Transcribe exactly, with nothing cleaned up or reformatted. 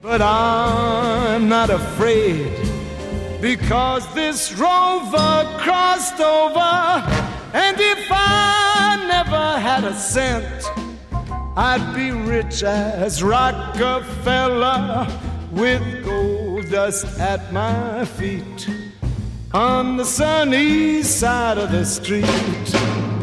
But I'm not afraid, because this rover crossed over, and if I never had a cent, I'd be rich as Rockefeller, with gold dust at my feet on the sunny side of the street.